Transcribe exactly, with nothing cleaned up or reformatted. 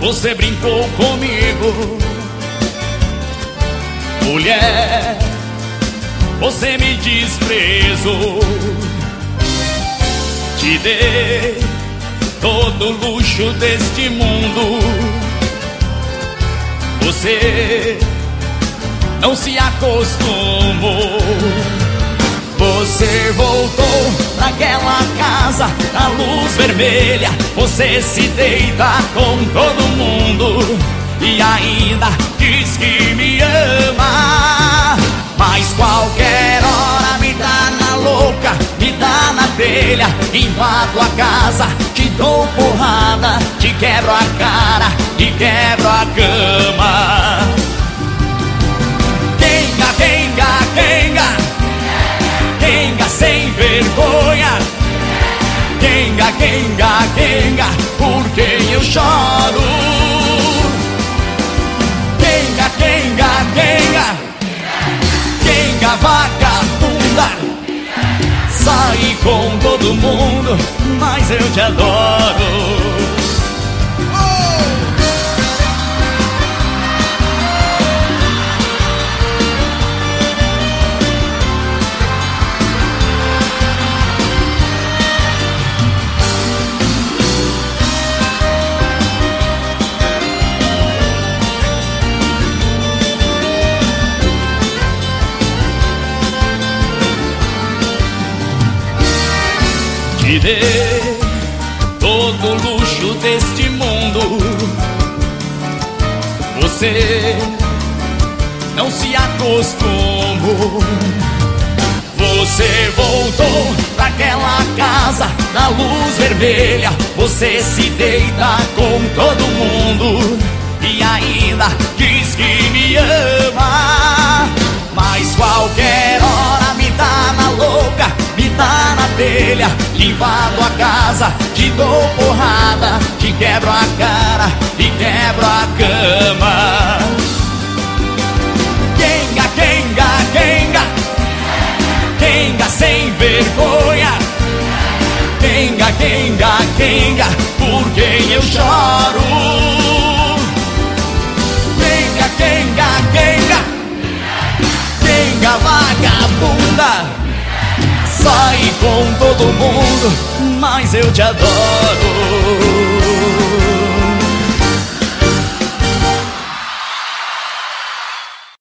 você brincou comigo. Mulher, você me desprezou. Te dei todo o luxo deste mundo. Você não se acostumou. Você voltou naquela casa, na luz vermelha. Você se deita com todo mundo e ainda diz que me ama. Mas qualquer hora me dá na louca, me dá na telha. Invado a casa, te dou porrada, te quebro a cara e quebro a cama. Quenga, quenga, quenga, quenga sem vergonha. Quenga, quenga, quenga, por quem eu choro. Quenga, quenga, quenga, quenga vagabunda. Saí com todo mundo, mas eu te adoro. Te dei todo o luxo deste mundo. Você não se acostumou. Você voltou praquela casa na luz vermelha. Você se deita com todo mundo e ainda diz que me ama. Mas qualquer hora me dá na louca, me dá na telha. Invado a casa, te dou porrada, te quebro a cara e quebro a cama. Quenga, quenga, quenga, quenga sem vergonha. Quenga, quenga, quenga, por quem eu choro. Quenga, quenga, quenga, quenga vagabunda. Sai com todo mundo, mas eu te adoro.